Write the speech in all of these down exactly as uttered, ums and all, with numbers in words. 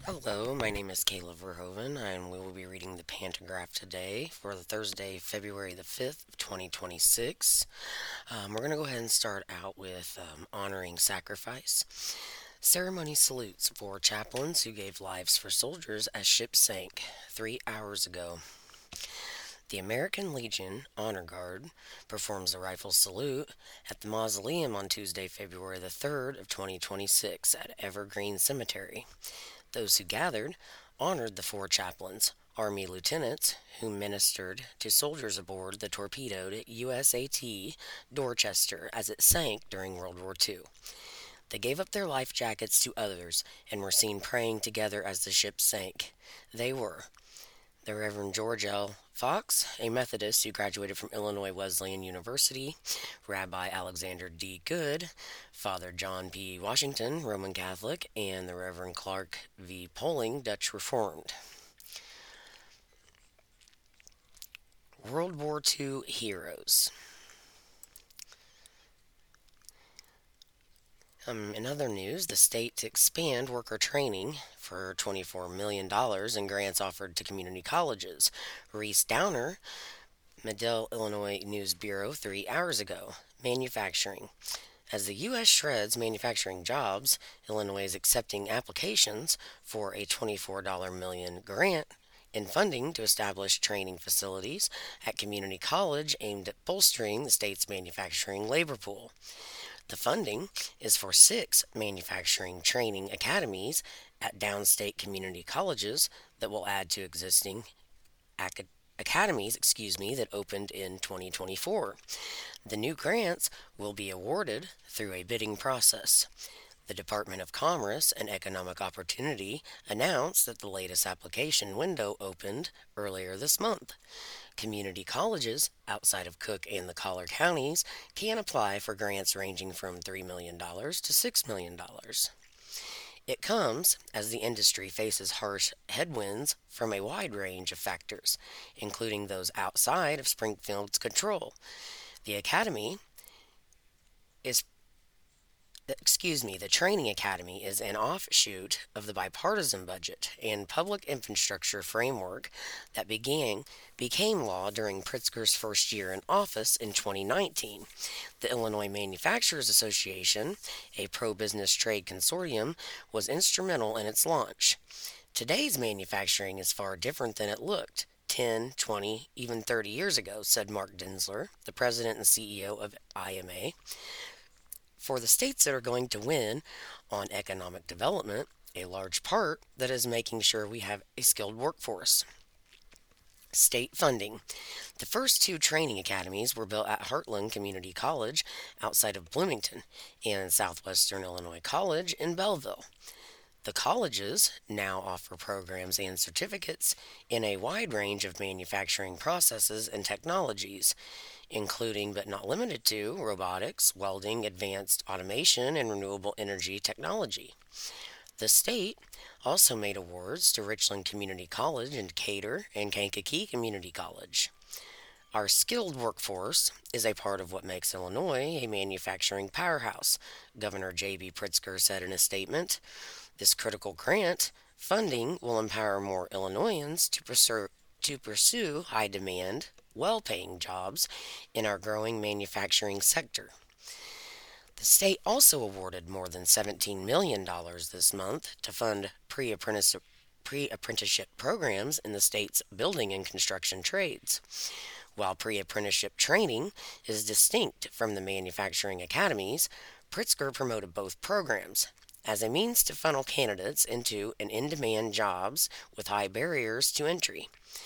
Hello, my name is Kayla Verhoeven, and we will be reading the Pantagraph today for the Thursday, February the fifth, of twenty twenty-six. Um, we're going to go ahead and start out with um, honoring sacrifice. Ceremony salutes for chaplains who gave lives for soldiers as ships sank three hours ago. The American Legion Honor Guard performs a rifle salute at the mausoleum on Tuesday, February the third of twenty twenty-six at Evergreen Cemetery. Those who gathered honored the four chaplains, Army lieutenants, who ministered to soldiers aboard the torpedoed U S A T Dorchester as it sank during World War two. They gave up their life jackets to others and were seen praying together as the ship sank. They were the Reverend George L. Fox, a Methodist who graduated from Illinois Wesleyan University, Rabbi Alexander D. Good, Father John P. Washington, Roman Catholic, and the Reverend Clark V. Poling, Dutch Reformed. World War two heroes. Um, in other news, the state to expand worker training for twenty-four million dollars in grants offered to community colleges. Reese Downer, Medill, Illinois News Bureau, three hours ago. Manufacturing. As the U S shreds manufacturing jobs, Illinois is accepting applications for a twenty-four million dollars grant in funding to establish training facilities at community college aimed at bolstering the state's manufacturing labor pool. The funding is for six manufacturing training academies at downstate community colleges that will add to existing acad- academies, excuse me, that opened in twenty twenty-four. The new grants will be awarded through a bidding process. The Department of Commerce and Economic Opportunity announced that the latest application window opened earlier this month. Community colleges outside of Cook and the Collar counties can apply for grants ranging from three million dollars to six million dollars. It comes as the industry faces harsh headwinds from a wide range of factors, including those outside of Springfield's control. The Academy is excuse me, the Training Academy is an offshoot of the bipartisan budget and public infrastructure framework that began became law during Pritzker's first year in office in twenty nineteen. The Illinois Manufacturers Association, a pro-business trade consortium, was instrumental in its launch. Today's manufacturing is far different than it looked ten, twenty, even thirty years ago, said Mark Dinsler, the president and C E O of I M A. For the states that are going to win on economic development, a large part that is making sure we have a skilled workforce. State funding. The first two training academies were built at Heartland Community College outside of Bloomington and Southwestern Illinois College in Belleville. The colleges now offer programs and certificates in a wide range of manufacturing processes and technologies, including but not limited to robotics, welding, advanced automation, and renewable energy technology. The state also made awards to Richland Community College and Decatur and Kankakee Community College. Our skilled workforce is a part of what makes Illinois a manufacturing powerhouse, Governor J B. Pritzker said in a statement. This critical grant funding will empower more Illinoisans to pursue, to pursue high demand, well paying jobs in our growing manufacturing sector. The state also awarded more than seventeen million dollars this month to fund pre apprenticeship programs in the state's building and construction trades. While pre apprenticeship training is distinct from the manufacturing academies, Pritzker promoted both programs as a means to funnel candidates into and in demand jobs with high barriers to entry.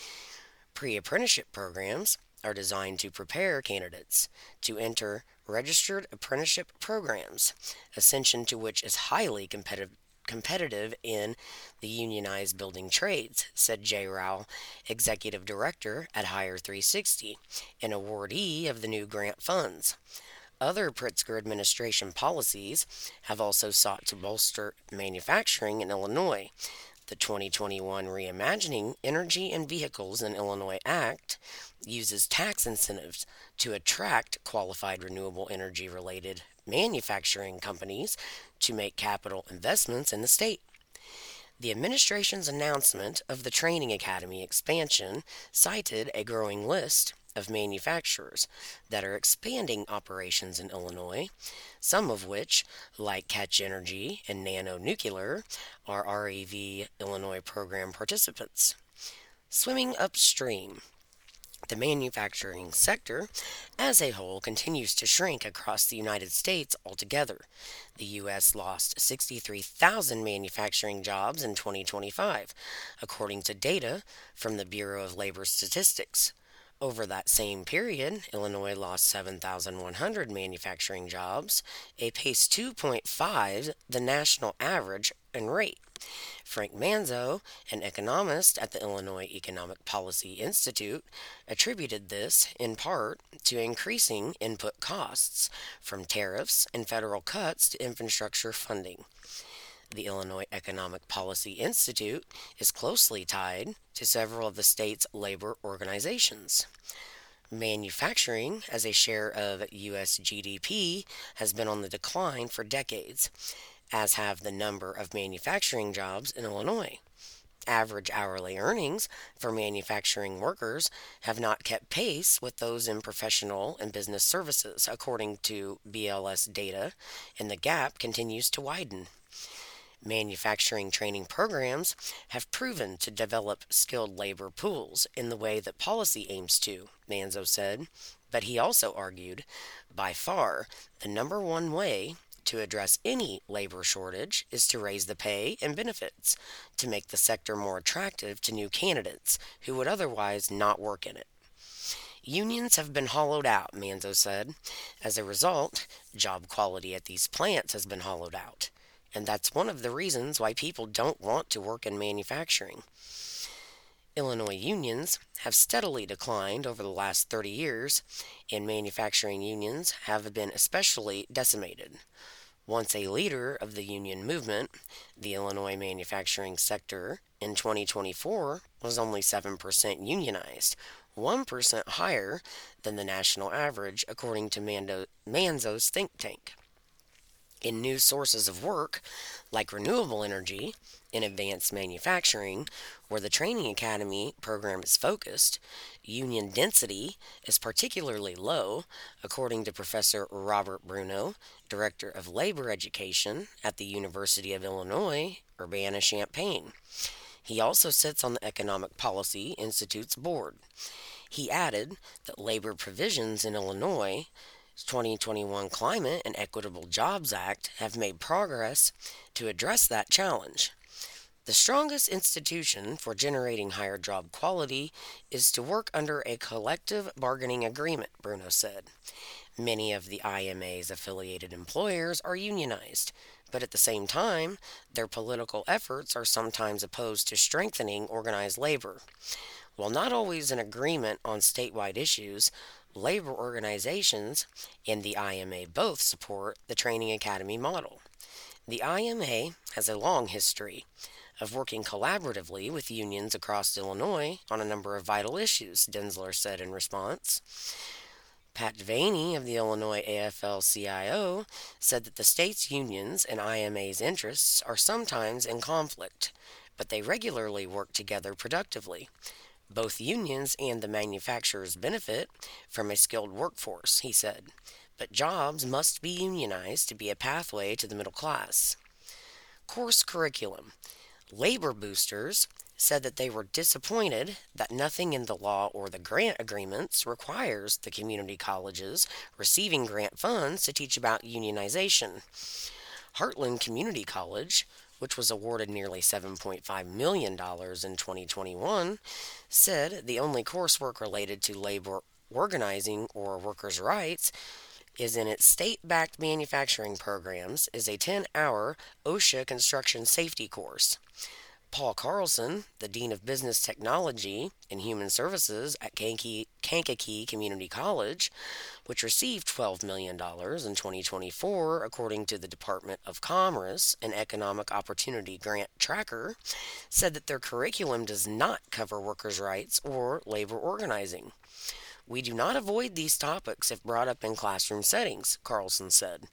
Pre apprenticeship programs are designed to prepare candidates to enter registered apprenticeship programs, ascension to which is highly competitive. Competitive in the unionized building trades, said Jay Rowell, executive director at Hire three sixty, an awardee of the new grant funds. Other Pritzker administration policies have also sought to bolster manufacturing in Illinois. The twenty twenty-one Reimagining Energy and Vehicles in Illinois Act uses tax incentives to attract qualified renewable energy related manufacturing companies to make capital investments in the state. The administration's announcement of the Training Academy expansion cited a growing list of manufacturers that are expanding operations in Illinois, some of which, like Catch Energy and Nano Nuclear, are R E V Illinois program participants. Swimming upstream, the manufacturing sector as a whole continues to shrink across the United States altogether. The U S lost sixty-three thousand manufacturing jobs in twenty twenty-five, according to data from the Bureau of Labor Statistics. Over that same period, Illinois lost seven thousand one hundred manufacturing jobs, a pace two point five the national average and rate. Frank Manzo, an economist at the Illinois Economic Policy Institute, attributed this in part to increasing input costs from tariffs and federal cuts to infrastructure funding. The Illinois Economic Policy Institute is closely tied to several of the state's labor organizations. Manufacturing, as a share of U S G D P, has been on the decline for decades, as have the number of manufacturing jobs in Illinois. Average hourly earnings for manufacturing workers have not kept pace with those in professional and business services, according to B L S data, and the gap continues to widen. Manufacturing training programs have proven to develop skilled labor pools in the way that policy aims to, Manzo said, but he also argued, by far, the number one way to address any labor shortage is to raise the pay and benefits to make the sector more attractive to new candidates who would otherwise not work in it. Unions have been hollowed out, Manzo said. As a result, job quality at these plants has been hollowed out. And that's one of the reasons why people don't want to work in manufacturing. Illinois unions have steadily declined over the last thirty years, and manufacturing unions have been especially decimated. Once a leader of the union movement, the Illinois manufacturing sector in twenty twenty-four was only seven percent unionized, one percent higher than the national average, according to Mando- Manzo's think tank. In new sources of work, like renewable energy and advanced manufacturing, where the Training Academy program is focused, union density is particularly low, according to Professor Robert Bruno, Director of Labor Education at the University of Illinois, Urbana-Champaign. He also sits on the Economic Policy Institute's board. He added that labor provisions in Illinois' twenty twenty-one Climate and Equitable Jobs Act have made progress to address that challenge. The strongest institution for generating higher job quality is to work under a collective bargaining agreement, Bruno said. Many of the I M A's affiliated employers are unionized, but at the same time, their political efforts are sometimes opposed to strengthening organized labor. While not always in agreement on statewide issues, labor organizations and the I M A both support the Training Academy model. The I M A has a long history of working collaboratively with unions across Illinois on a number of vital issues, Denzler said in response. Pat Devaney of the Illinois A F L C I O said that the state's unions and I M A's interests are sometimes in conflict, but they regularly work together productively. Both unions and the manufacturers benefit from a skilled workforce, he said, but jobs must be unionized to be a pathway to the middle class. Course curriculum. Labor boosters said that they were disappointed that nothing in the law or the grant agreements requires the community colleges receiving grant funds to teach about unionization. Heartland Community College, which was awarded nearly seven point five million dollars in twenty twenty-one, said the only coursework related to labor organizing or workers' rights is in its state-backed manufacturing programs is a ten-hour OSHA construction safety course. Paul Carlson, the Dean of Business Technology and Human Services at Kankakee, Kankakee Community College, which received twelve million dollars in twenty twenty-four, according to the Department of Commerce and Economic Opportunity Grant Tracker, said that their curriculum does not cover workers' rights or labor organizing. We do not avoid these topics if brought up in classroom settings, Carlson said.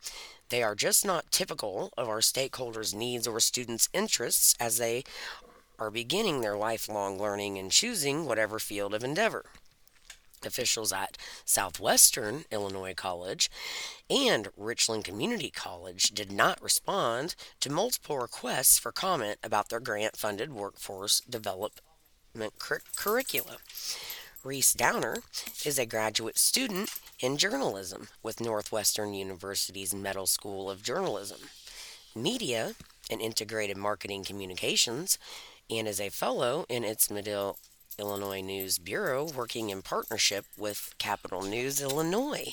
They are just not typical of our stakeholders' needs or students' interests as they are beginning their lifelong learning and choosing whatever field of endeavor. Officials at Southwestern Illinois College and Richland Community College did not respond to multiple requests for comment about their grant funded workforce development cur- curricula. Reese Downer is a graduate student in journalism with Northwestern University's Medill School of Journalism, Media, and Integrated Marketing Communications, and is a fellow in its Medill, Illinois News Bureau, working in partnership with Capital News Illinois.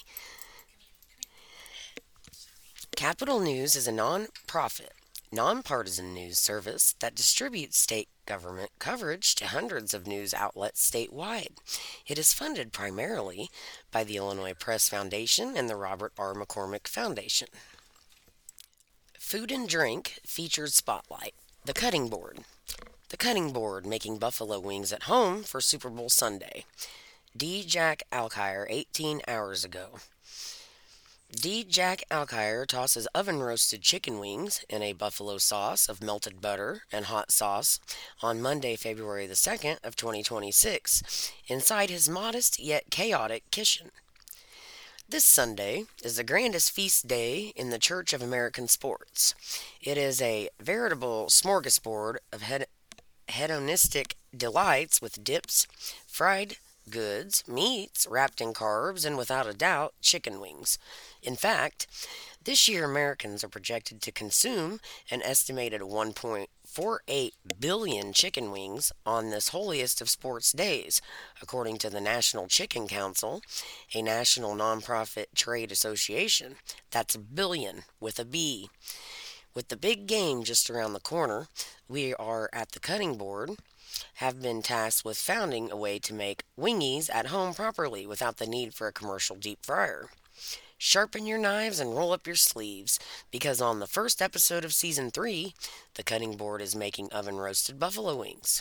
Capital News is a nonprofit, nonpartisan news service that distributes state government coverage to hundreds of news outlets statewide. It is funded primarily by the Illinois Press Foundation and the Robert R. McCormick Foundation. Food and Drink featured spotlight. The Cutting Board. The Cutting Board making buffalo wings at home for Super Bowl Sunday. D. Jack Alkire eighteen hours ago. D. Jack Alkire tosses oven roasted chicken wings in a buffalo sauce of melted butter and hot sauce on Monday, February the second of twenty twenty-six, inside his modest yet chaotic kitchen. This Sunday is the grandest feast day in the Church of American Sports. It is a veritable smorgasbord of hed- hedonistic delights with dips, fried goods, meats wrapped in carbs, and without a doubt, chicken wings. In fact, this year Americans are projected to consume an estimated one point four eight billion chicken wings on this holiest of sports days, according to the National Chicken Council, a national nonprofit trade association. That's a billion with a B. With the big game just around the corner, we are at the cutting board have been tasked with founding a way to make wingies at home properly without the need for a commercial deep fryer. Sharpen your knives and roll up your sleeves, because on the first episode of season three, the cutting board is making oven roasted buffalo wings.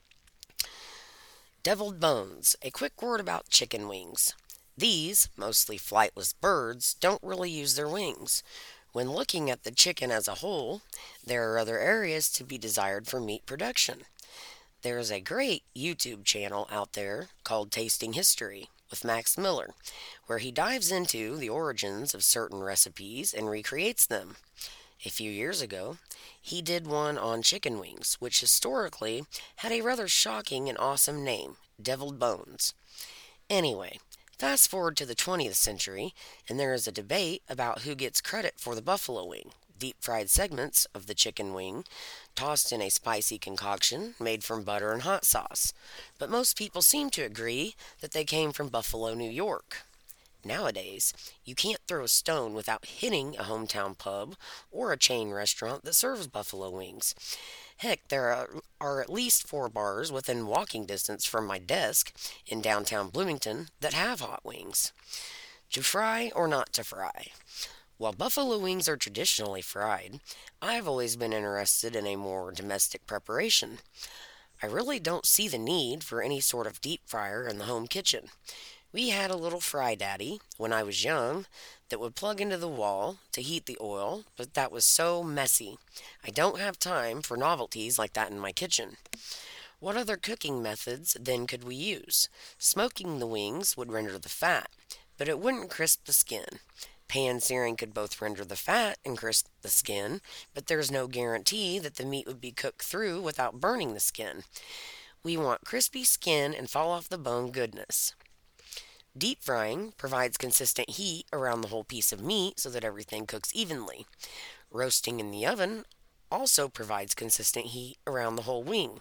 Deviled bones. A quick word about chicken wings. These, mostly flightless birds, don't really use their wings. When looking at the chicken as a whole, there are other areas to be desired for meat production. There is a great YouTube channel out there called Tasting History with Max Miller, where he dives into the origins of certain recipes and recreates them. A few years ago, he did one on chicken wings, which historically had a rather shocking and awesome name, Deviled Bones. Anyway, fast forward to the twentieth century, and there is a debate about who gets credit for the buffalo wing. Deep fried segments of the chicken wing tossed in a spicy concoction made from butter and hot sauce. But most people seem to agree that they came from Buffalo, New York. Nowadays, you can't throw a stone without hitting a hometown pub or a chain restaurant that serves buffalo wings. Heck, there are, are at least four bars within walking distance from my desk in downtown Bloomington that have hot wings. To fry or not to fry? While buffalo wings are traditionally fried, I've always been interested in a more domestic preparation. I really don't see the need for any sort of deep fryer in the home kitchen. We had a little fry daddy when I was young that would plug into the wall to heat the oil, but that was so messy. I don't have time for novelties like that in my kitchen. What other cooking methods then could we use? Smoking the wings would render the fat, but it wouldn't crisp the skin. Pan searing could both render the fat and crisp the skin, but there's no guarantee that the meat would be cooked through without burning the skin. We want crispy skin and fall off the bone goodness. Deep frying provides consistent heat around the whole piece of meat so that everything cooks evenly. Roasting in the oven also provides consistent heat around the whole wing.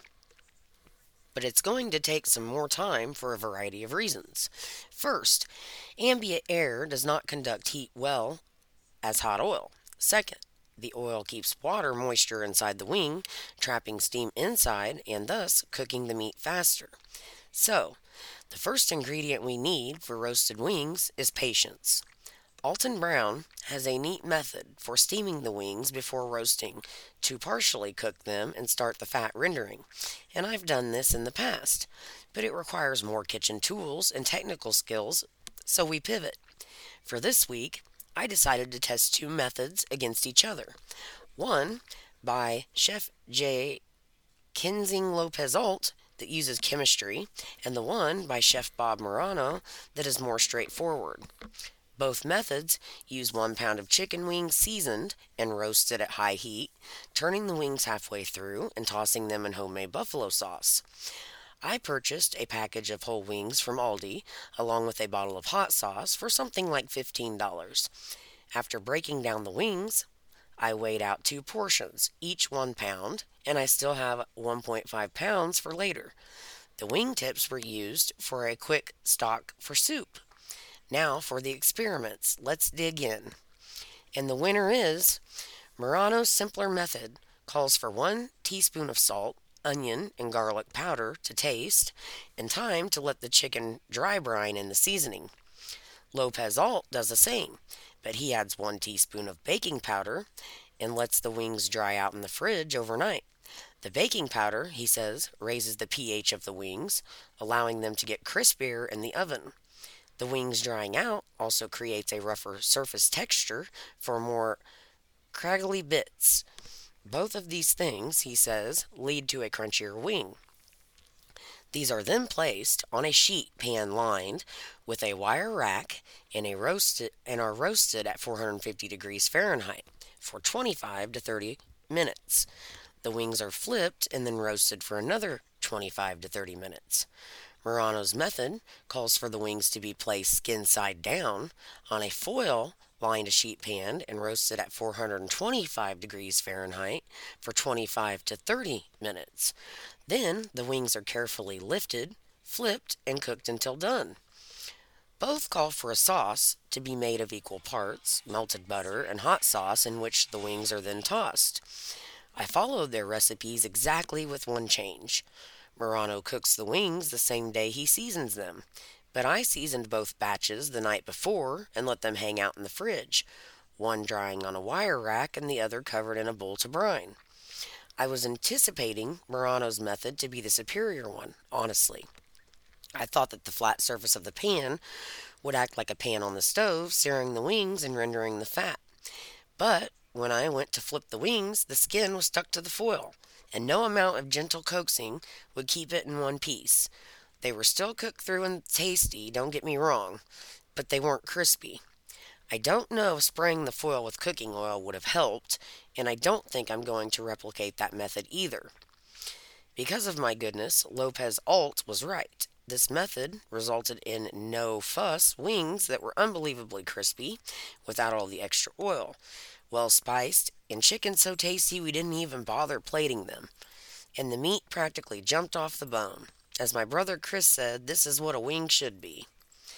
But it's going to take some more time for a variety of reasons. First, ambient air does not conduct heat well as hot oil. Second, the oil keeps water moisture inside the wing, trapping steam inside and thus cooking the meat faster. So, the first ingredient we need for roasted wings is patience. Alton Brown has a neat method for steaming the wings before roasting to partially cook them and start the fat rendering, and I've done this in the past, but it requires more kitchen tools and technical skills, so we pivot. For this week, I decided to test two methods against each other. One by Chef J. Kenzing Lopez Alt that uses chemistry, and the one by Chef Bob Morano that is more straightforward. Both methods use one pound of chicken wings seasoned and roasted at high heat, turning the wings halfway through and tossing them in homemade buffalo sauce. I purchased a package of whole wings from Aldi along with a bottle of hot sauce for something like fifteen dollars. After breaking down the wings, I weighed out two portions, each one pound, and I still have one point five pounds for later. The wing tips were used for a quick stock for soup. Now for the experiments. Let's dig in. And the winner is Murano's simpler method calls for one teaspoon of salt, onion, and garlic powder to taste, and time to let the chicken dry brine in the seasoning. Lopez Alt does the same, but he adds one teaspoon of baking powder and lets the wings dry out in the fridge overnight. The baking powder, he says, raises the pH of the wings, allowing them to get crispier in the oven. The wings drying out also creates a rougher surface texture for more craggly bits. Both of these things, he says, lead to a crunchier wing. These are then placed on a sheet pan lined with a wire rack and, a roasted, and are roasted at four hundred fifty degrees Fahrenheit for twenty-five to thirty minutes. The wings are flipped and then roasted for another twenty-five to thirty minutes. Murano's method calls for the wings to be placed skin side down on a foil lined sheet pan and roasted at four hundred twenty-five degrees Fahrenheit for twenty-five to thirty minutes. Then the wings are carefully lifted, flipped, and cooked until done. Both call for a sauce to be made of equal parts, melted butter and hot sauce, in which the wings are then tossed. I followed their recipes exactly with one change. Murano cooks the wings the same day he seasons them, but I seasoned both batches the night before and let them hang out in the fridge, one drying on a wire rack and the other covered in a bowl to brine. I was anticipating Murano's method to be the superior one, honestly. I thought that the flat surface of the pan would act like a pan on the stove, searing the wings and rendering the fat. But when I went to flip the wings, the skin was stuck to the foil, and no amount of gentle coaxing would keep it in one piece. They were still cooked through and tasty, don't get me wrong, but they weren't crispy. I don't know if spraying the foil with cooking oil would have helped, and I don't think I'm going to replicate that method either. Because of my goodness, Lopez Alt was right. This method resulted in no fuss wings that were unbelievably crispy without all the extra oil, well spiced, and chicken so tasty we didn't even bother plating them. And the meat practically jumped off the bone. As my brother Chris said, this is what a wing should be.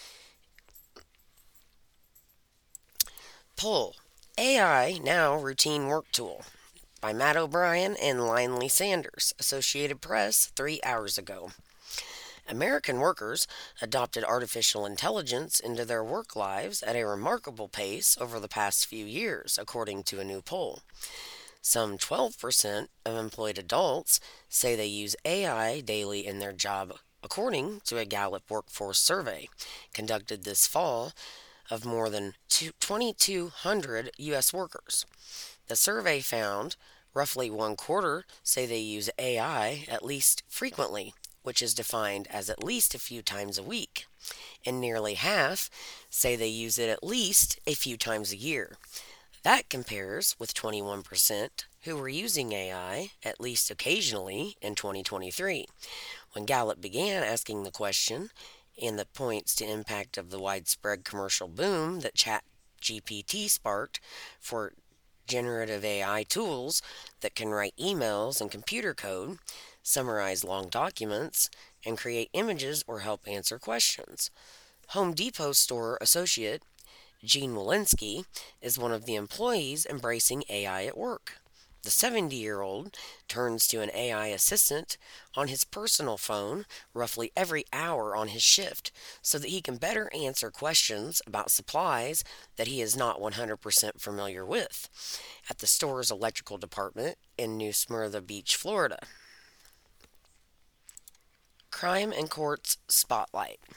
Poll. A I Now Routine Work Tool by Matt O'Brien and Linley Sanders, Associated Press, three hours ago. American workers adopted artificial intelligence into their work lives at a remarkable pace over the past few years, according to a new poll. Some twelve percent of employed adults say they use A I daily in their job, according to a Gallup workforce survey conducted this fall of more than twenty-two hundred U S workers. The survey found roughly one quarter say they use A I at least frequently, which is defined as at least a few times a week, and nearly half say they use it at least a few times a year. That compares with twenty-one percent who were using A I at least occasionally in twenty twenty-three, when Gallup began asking the question, and that points to impact of the widespread commercial boom that ChatGPT sparked for generative A I tools that can write emails and computer code, summarize long documents, and create images or help answer questions. Home Depot store associate Gene Walensky is one of the employees embracing A I at work. The seventy-year-old turns to an A I assistant on his personal phone roughly every hour on his shift so that he can better answer questions about supplies that he is not one hundred percent familiar with at the store's electrical department in New Smyrna Beach, Florida. Crime and Courts Spotlight.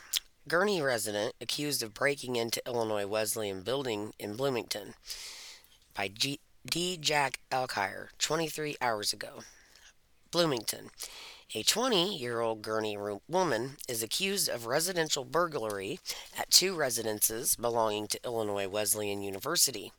Gurnee resident accused of breaking into Illinois Wesleyan building in Bloomington by G- D. Jack Elkire twenty-three hours ago. Bloomington. A twenty year old Gurnee woman is accused of residential burglary at two residences belonging to Illinois Wesleyan University.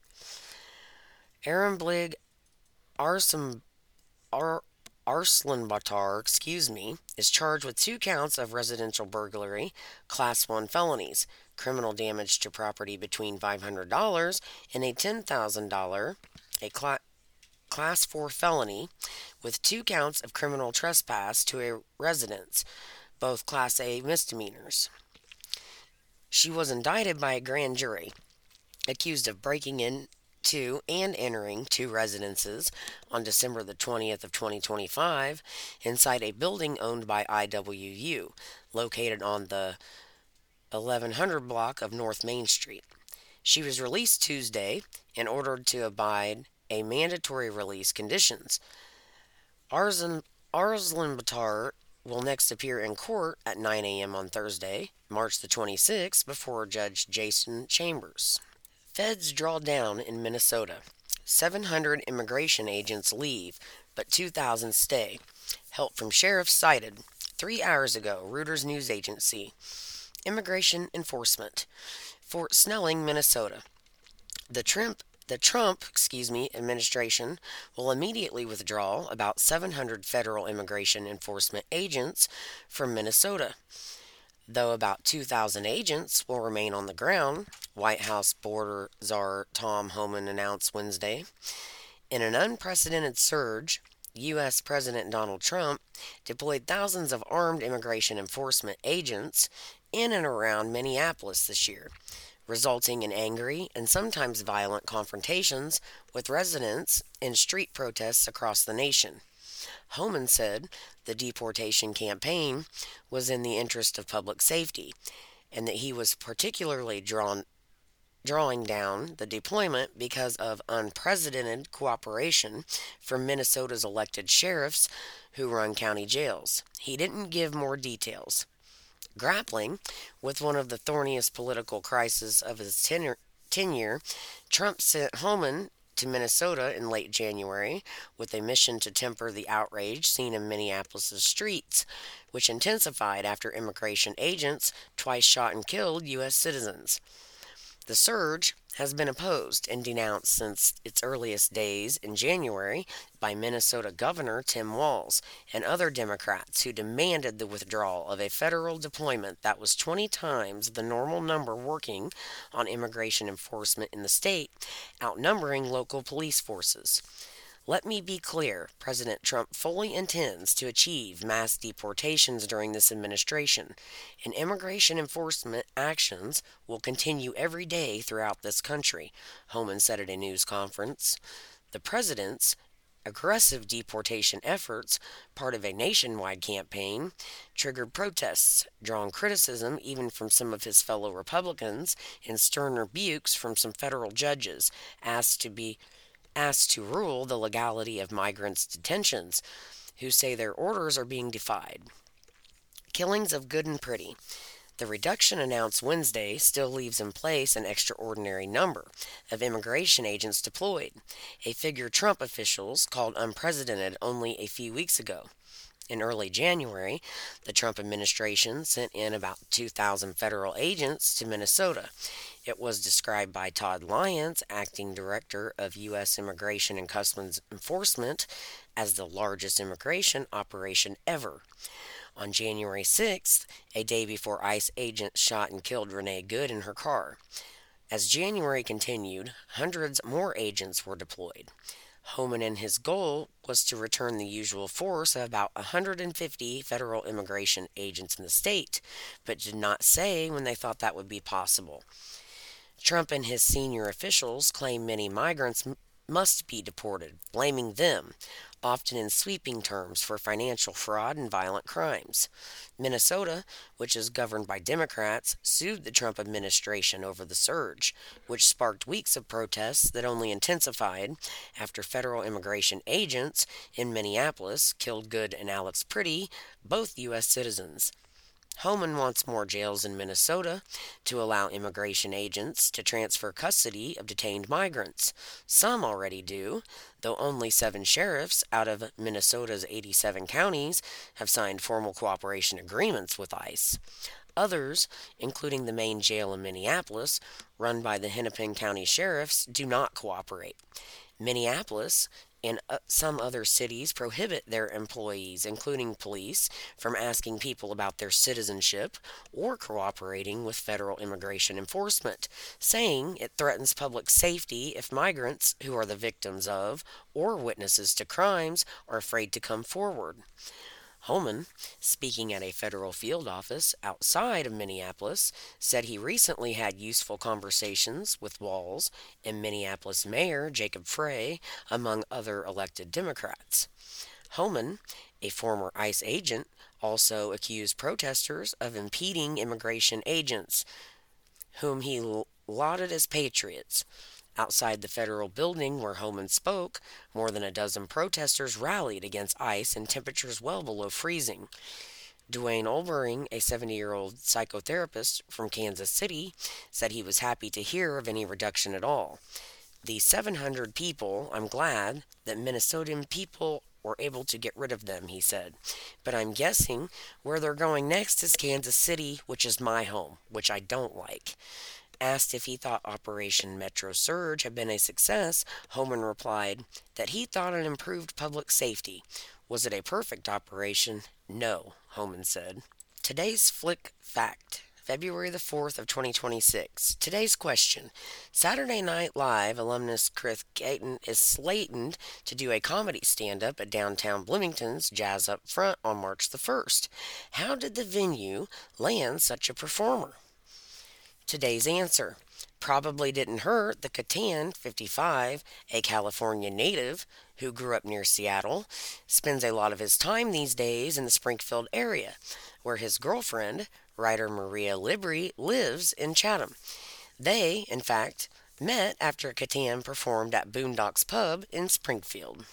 Aaron Blig Arsom, Ar, Arslanbatar, excuse me, is charged with two counts of residential burglary, class one felonies, criminal damage to property between five hundred dollars and a ten thousand dollars, a cla- class four felony, with two counts of criminal trespass to a residence, both class A misdemeanors. She was indicted by a grand jury, accused of breaking into and entering two residences on December the twentieth of twenty twenty-five inside a building owned by I W U, located on the eleven hundred block of North Main Street. She was released Tuesday and ordered to abide a mandatory release conditions. Arslan, Arslan Batar will next appear in court at nine a m on Thursday, March the twenty-sixth, before Judge Jason Chambers. Feds draw down in Minnesota. seven hundred immigration agents leave, but two thousand stay. Help from sheriffs cited three hours ago, Reuters News Agency. Immigration enforcement. Fort Snelling, Minnesota. The Trump the Trump, excuse me, administration will immediately withdraw about seven hundred federal immigration enforcement agents from Minnesota, though about two thousand agents will remain on the ground, White House border czar Tom Homan announced Wednesday. In an unprecedented surge, U S. President Donald Trump deployed thousands of armed immigration enforcement agents in and around Minneapolis this year, resulting in angry and sometimes violent confrontations with residents and street protests across the nation. Homan said the deportation campaign was in the interest of public safety and that he was particularly drawn drawing down the deployment because of unprecedented cooperation from Minnesota's elected sheriffs who run county jails. He didn't give more details. Grappling with one of the thorniest political crises of his tenure, tenure, Trump sent Homan to Minnesota in late January with a mission to temper the outrage seen in Minneapolis' streets, which intensified after immigration agents twice shot and killed U S citizens. The surge has been opposed and denounced since its earliest days in January by Minnesota Governor Tim Walz and other Democrats who demanded the withdrawal of a federal deployment that was twenty times the normal number working on immigration enforcement in the state, outnumbering local police forces. Let me be clear, President Trump fully intends to achieve mass deportations during this administration, and immigration enforcement actions will continue every day throughout this country, Homan said at a news conference. The president's aggressive deportation efforts, part of a nationwide campaign, triggered protests, drawing criticism even from some of his fellow Republicans and stern rebukes from some federal judges asked to be asked to rule the legality of migrants' detentions, who say their orders are being defied. Killings of good and pretty. The reduction announced Wednesday still leaves in place an extraordinary number of immigration agents deployed, a figure Trump officials called unprecedented only a few weeks ago. In early January, the Trump administration sent in about two thousand federal agents to Minnesota. It was described by Todd Lyons, acting director of U S. Immigration and Customs Enforcement, as the largest immigration operation ever. On January sixth, a day before ICE agents shot and killed Renee Good in her car. As January continued, hundreds more agents were deployed. Homan and his goal was to return the usual force of about one hundred fifty federal immigration agents in the state, but did not say when they thought that would be possible. Trump and his senior officials claim many migrants m- must be deported, blaming them, often in sweeping terms, for financial fraud and violent crimes. Minnesota, which is governed by Democrats, sued the Trump administration over the surge, which sparked weeks of protests that only intensified after federal immigration agents in Minneapolis killed Good and Alex Pretty, both U S citizens. Homan wants more jails in Minnesota to allow immigration agents to transfer custody of detained migrants. Some already do, though only seven sheriffs out of Minnesota's eighty-seven counties have signed formal cooperation agreements with ICE. Others, including the main jail in Minneapolis, run by the Hennepin County Sheriffs, do not cooperate. Minneapolis and uh, some other cities prohibit their employees, including police, from asking people about their citizenship or cooperating with federal immigration enforcement, saying it threatens public safety if migrants who are the victims of or witnesses to crimes are afraid to come forward. Holman, speaking at a federal field office outside of Minneapolis, said he recently had useful conversations with Walz and Minneapolis Mayor Jacob Frey, among other elected Democrats. Holman, a former ICE agent, also accused protesters of impeding immigration agents, whom he lauded as patriots. Outside the federal building where Homan spoke, more than a dozen protesters rallied against ice in temperatures well below freezing. Dwayne Olbering, a seventy year old psychotherapist from Kansas City, said he was happy to hear of any reduction at all. The seven hundred people, I'm glad that Minnesotan people were able to get rid of them, he said. But I'm guessing where they're going next is Kansas City, which is my home, which I don't like. Asked if he thought Operation Metro Surge had been a success, Homan replied that he thought it improved public safety. Was it a perfect operation? No, Homan said. Today's Flick Fact, February the fourth of twenty twenty-six. Today's question. Saturday Night Live alumnus Chris Caton is slated to do a comedy stand-up at downtown Bloomington's Jazz Up Front on March the first. How did the venue land such a performer? Today's answer probably didn't hurt the Catan, fifty-five, a California native who grew up near Seattle, spends a lot of his time these days in the Springfield area, where his girlfriend, writer Maria Libri, lives in Chatham. They, in fact, met after Catan performed at Boondocks Pub in Springfield.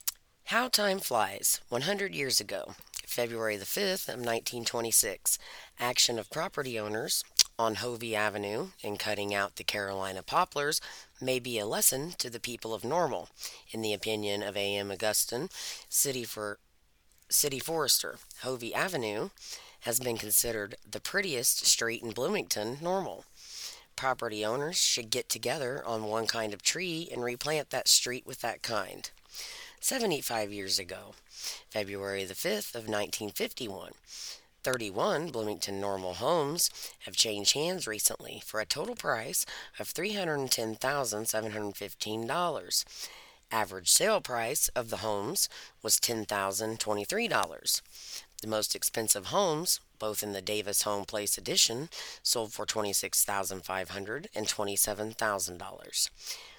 How time flies. one hundred years ago, February the fifth of nineteen twenty-six, action of property owners on Hovey Avenue in cutting out the Carolina poplars may be a lesson to the people of Normal, in the opinion of A M Augustine, city for city forester. Hovey Avenue has been considered the prettiest street in Bloomington, Normal. Property owners should get together on one kind of tree and replant that street with that kind. seventy-five years ago, February the fifth of nineteen fifty-one, thirty-one Bloomington Normal homes have changed hands recently for a total price of three hundred ten thousand seven hundred fifteen dollars. Average sale price of the homes was ten thousand twenty-three dollars. The most expensive homes, both in the Davis Home Place edition, sold for twenty-six thousand five hundred dollars and twenty-seven thousand dollars.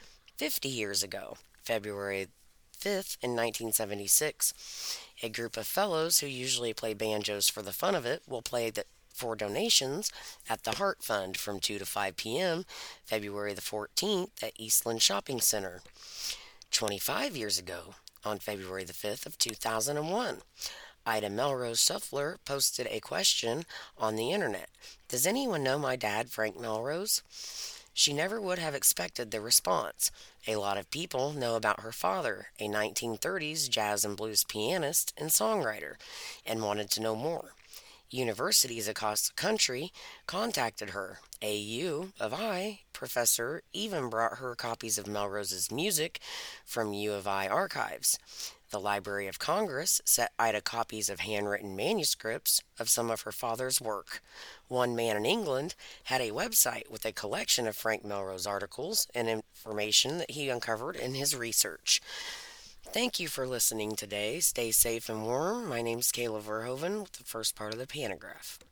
fifty years ago, February fifth in nineteen seventy-six, a group of fellows who usually play banjos for the fun of it will play the, for donations at the Heart Fund from two to five p.m. February the fourteenth at Eastland Shopping Center. twenty-five years ago, on February the fifth of two thousand one, Ida Melrose Shuffler posted a question on the internet. Does anyone know my dad, Frank Melrose? She never would have expected the response. A lot of people know about her father, a nineteen thirties jazz and blues pianist and songwriter, and wanted to know more. Universities across the country contacted her. A U of I professor even brought her copies of Melrose's music from U of I archives. The Library of Congress sent Ida copies of handwritten manuscripts of some of her father's work. One man in England had a website with a collection of Frank Melrose articles and information that he uncovered in his research. Thank you for listening today. Stay safe and warm. My name's Kayla Verhoeven with the first part of the Panagraph.